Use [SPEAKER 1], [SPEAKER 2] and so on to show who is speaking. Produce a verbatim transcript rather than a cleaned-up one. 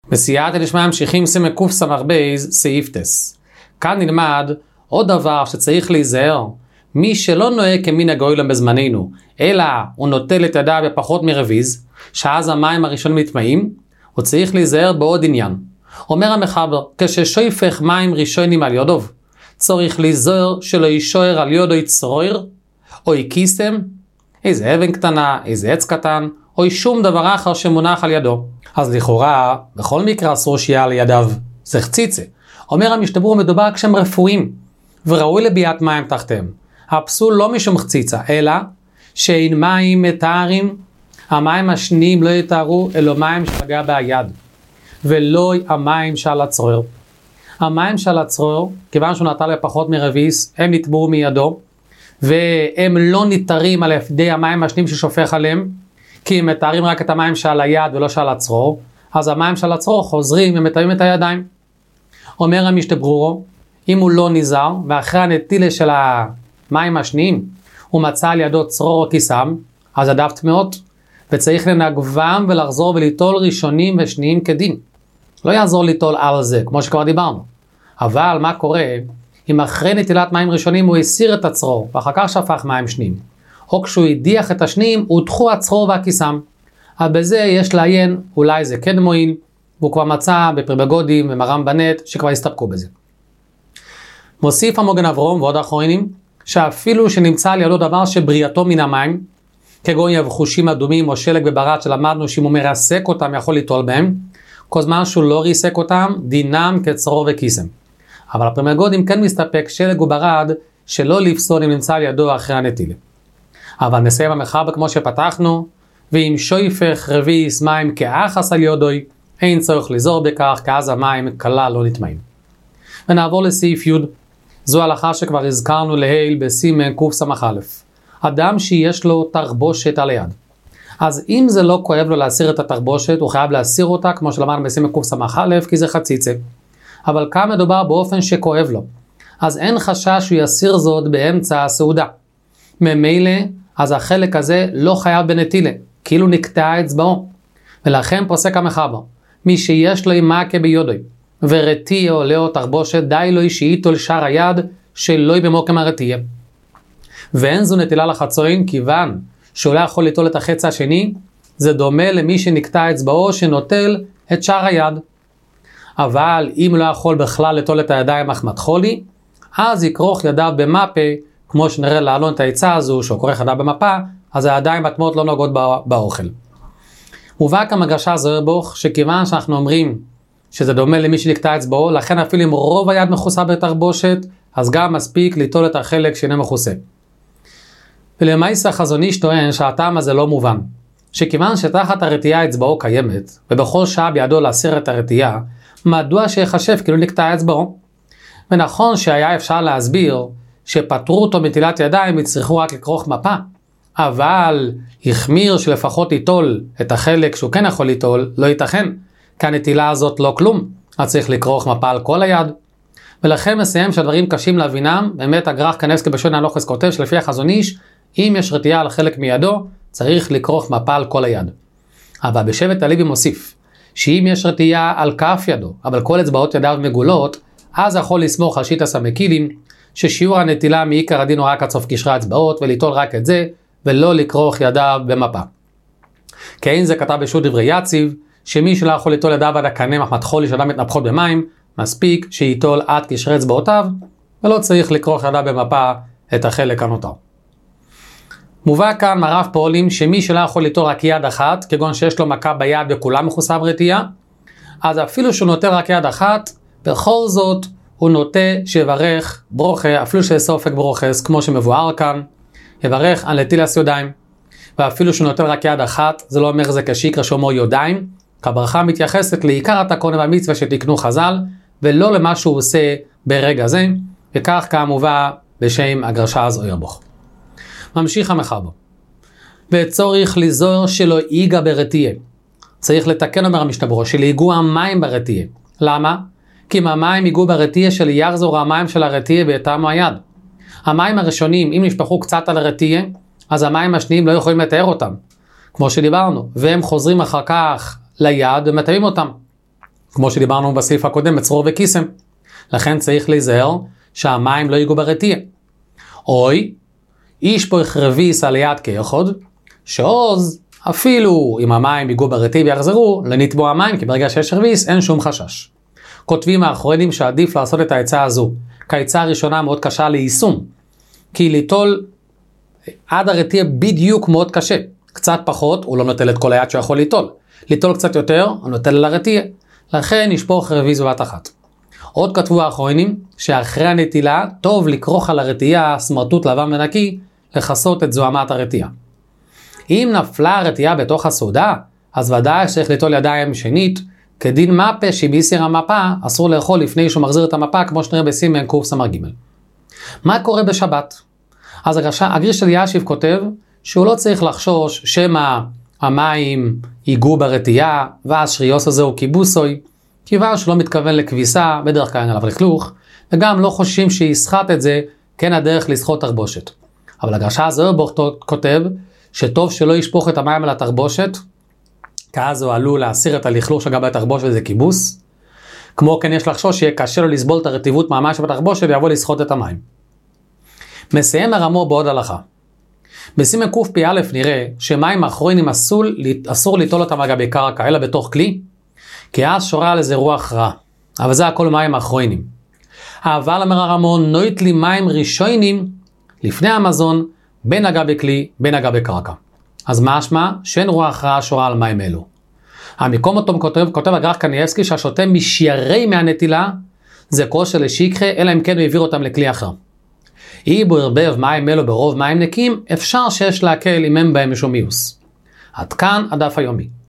[SPEAKER 1] בסייעתא דשמיא ממשיכים סימן קס"ב סעיף טס. כאן נלמד עוד דבר שצריך להיזהר. מי שלא נוהג כמנהג העולם בזמננו, אלא הוא נוטל את ידיו בפחות מרביז, שאז המים הראשונים נטמעים, הוא צריך להיזהר בעוד עניין. אומר המחבר, כששויפך מים ראשונים על יודו, צריך להיזהר שלא יישאר על יודו צרור, או קיסם, איזה אבן קטנה, איזה עץ קטן, או שום דבר אחר שמונח על ידו. אז לכאורה, בכל מקרה אסור שיהיה על ידיו, זה חציצה. אומר המשתברור מדובר כשהם רפואיים, וראוי לביאת מים תחתיהם. הפסול לא משום חציצה, אלא שאין מים מתארים, המים השניים לא יתארו, אלא מים שפגע ביד, ולא המים שעל הצרור. המים שעל הצרור, כיוון שהוא נטל לפחות מרביס, הם נטמעו מידו, והם לא ניתרים על ידי המים השניים ששופך עליהם, כי הם מתארים רק את המים שעל היד ולא שעל הצרור, אז המים שעל הצרור חוזרים ומתארים את הידיים. אומר המשתברורו, אם הוא לא נזהר, ואחרי הנטילה של המים השניים, הוא מצא על ידו צרור או קיסם, אז ידיו טמאות, וצריך לנגבם ולחזור וליטול ראשונים ושניים כדין. לא יעזור ליטול על זה, כמו שכבר דיברנו. אבל מה קורה אם אחרי נטילת מים ראשונים הוא הסיר את הצרור, ואחר כך שפך מים שניים? או כשהוא הדיח את השניים, הודחו הצרור והקיסם. אבל בזה יש לעיין, אולי זה כן מועיל, והוא כבר מצא בפרי בגודים ומרם בנט, שכבר הסתפקו בזה. מוסיף המוגן אברום ועוד אחרונים, שאפילו שנמצא על ידו דבר שבריאתו מן המים, כגון יבחושים אדומים או שלג וברד שלמדנו שאם הוא מרסק אותם יכול ליטול בהם, כל זמן שהוא לא ריסק אותם, דינם כצרור וקיסם. אבל הפרי בגודים כן מסתפק שלג וברד שלא לפסול אם נמצא על ידו אחרי הנטילה. אבל נסיים המחבר כמו שפתחנו, ואם שויפך רביס מים כאחס על יודוי, אין צורך לזור בכך, כי אז המים כלל לא נטמעים. ונעבור לסעיף י', זו הלכה שכבר הזכרנו להיל בסימן קס"א. אדם שיש לו תרבושת על היד. אז אם זה לא כואב לו להסיר את התרבושת, הוא חייב להסיר אותה, כמו שלמדנו בסימן קס"א, כי זה חציצה. אבל כאן מדובר באופן שכואב לו. אז אין חשש שהוא יסיר זאת באמצע הסעודה. ממילא, אז החלק הזה לא חייב בנטילה, כאילו נקטע אצבעו. ולכן פוסק המחבר, מי שיש לו מכה ביודוי, ורתיע עולה או תרבושת, די לו שיטול שאר היד, שלא במוקם הרתיע. ואין זו נטילה לחצוין, כיוון שהוא לא יכול ליטול את החץ השני, זה דומה למי שנקטע אצבעו שנוטל את שאר היד. אבל אם לא יכול בכלל ליטול את הידיים מחמת חולי, אז יקרוך ידיו במפה, כמו שנראה לעלון את העצה הזו, שהוא כורך ידיו במפה, אז הידיים הטמאות לא נוגעות באוכל. מובא כמגרשה זוהר בוך, שכיוון שאנחנו אומרים שזה דומה למי שנקטע אצבעו, לכן אפילו אם רוב היד מכוסה בתרבושת, אז גם מספיק ליטול את החלק שאינו מכוסה. ולמעשה החזון איש טוען שהטעם הזה לא מובן, שכיוון שתחת הרתיעה אצבעו קיימת, ובכל שעה בידו להסיר את הרתיעה, מדוע שיחשב כאילו נקטע אצבעו? ונכון שהיה אפשר להסביר שפטרו אותו מטילת ידיים, יצטרכו רק לכרוך מפה, אבל החמיר שלפחות ליטול את החלק שהוא כן יכול ליטול, לא ייתכן, כי הנטילה הזאת לא כלום, אז צריך לכרוך מפה על כל היד. ולכן מסיים שהדברים קשים להבינם, באמת הגר"ח קניבסקי בשו"ן הלוכס כותב שלפי החזון איש, אם יש רתיעה על חלק מידו, צריך לכרוך מפה על כל היד. אבל בשבט הלוי מוסיף, שאם יש רתיעה על כף ידו, אבל כל אצבעות ידיו מגולות, אז יכול לסמוך על שיטת המקילים, ששיעור הנטילה מעיקר הדין הוא רק עד סוף קשרי האצבעות, וליטול רק את זה, ולא לכרוך ידיו במפה. כאין זה כתב בשו"ת דברי יציב, שמי שלא יכול ליטול ידיו עד הקנה מחמת חולי שידיו מתנפחות במים, מספיק שיטול עד קשרי אצבעותיו, ולא צריך לכרוך ידיו במפה את החלק הנותר. מובא כאן מרב פועלים שמי שלא יכול ליטול רק יד אחת, כגון שיש לו מכה ביד וכולה מכוסה ברתיעה, אז אפילו שהוא נוטל רק יד אחת, בכל זאת הוא נוטה שיברך ברוכה, אפילו שיש אופק ברוכס, כמו שמבואר כאן, יברך על נטילת ידיים, ואפילו שהוא נוטל רק יד אחת, זה לא אומר זה כשיקרא שאומר ידיים, כי הברכה מתייחסת לעיקר התקנה והמצווה שתיקנו חז"ל, ולא למה שהוא עושה ברגע זה, וכך כמובן בשם הגרשה זוהר בוך. ממשיך המחבר. וצורך לזור שלא ייגע ברתיעה. צריך לתקן אומר המשתברור, שלהיגעו המים ברתיעה. למה? כי אם המים ייגעו ברתיעה של יחזור המים של הרתיעה ויתמו היד. המים הראשונים, אם נשפכו קצת על הרתיעה, אז המים השניים לא יכולים לתאר אותם, כמו שדיברנו, והם חוזרים אחר כך ליד ומתאים אותם. כמו שדיברנו בסעיף הקודם, בצרור וקיסם. לכן צריך להיזהר שהמים לא ייגעו ברתיעה. אוי, איש פה החרביס על יד כאחוד, שעוז, אפילו אם המים ייגעו ברתיעה ויחזרו, לנטבוע המים, כי ברגע שיש הרביס אין שום חשש. כותבים האחרונים שעדיף לעשות את העצה הזו, כי העצה הראשונה מאוד קשה ליישום, כי ליטול עד הרתיעה בדיוק מאוד קשה. קצת פחות, הוא לא נוטל את כל היד שיכול ליטול. ליטול קצת יותר, הוא נוטל על הרתיעה. לכן ישפוך רביז בבת אחת. עוד כתבו האחרונים, שאחרי הנטילה, טוב לקרוך על הרתיעה סמרטוט לבן ונקי, לחסות את זוהמת הרתיעה. אם נפלה הרתיעה בתוך הסעודה, אז ודאי שצריך ליטול ידיים שנית, כדין מפה שבהסיר המפה, אסור לאכול לפני שהוא מחזיר את המפה, כמו שנראה בסימן קוף סמר ג'. מה קורה בשבת? אז הגריש אלישיב כותב, שהוא לא צריך לחשוש שמא המים ייגעו ברתיעה, ואז שריוס הזה הוא קיבוסוי, כיוון שלא מתכוון לכביסה, בדרך כלל אין עליו לכלוך, וגם לא חוששים שיסחט את זה, כן הדרך לסחוט תרבושת. אבל הגרשה זוהרבוך כותב, שטוב שלא ישפוך את המים על התרבושת, כי אז הוא עלול להסיר את הלכלוך שגבי התרבושת וזה קיבוס. כמו כן יש לחשוש שיהיה קשה לו לסבול את הרטיבות מהמים שבתרבושת ויבוא לסחוט את המים. מסיים הרמו בעוד הלכה. בסימן קפ"א נראה שמים אחרונים אסור, אסור ליטול אותם על גבי קרקע, אלא בתוך כלי, כי אז שורה על איזה רוח רע. אבל זה הכל מים אחרונים. אבל אמר הרמו, נוית לי מים ראשונים לפני המזון, בין הגבי כלי, בין הגבי קרקע. אז מה אשמה? שאין רוח רע שורה על מים אלו. המקום אותו כותב, כותב הגר"ח קניאבסקי שהשותה משיירי מהנטילה, זה כושר לשיקחה, אלא אם כן הוא העביר אותם לכלי אחר. אם הוא הרבב מים אלו ברוב מים נקים, אפשר שיש להקל אם הם בהם משום מיוס. עד כאן הדף היומי.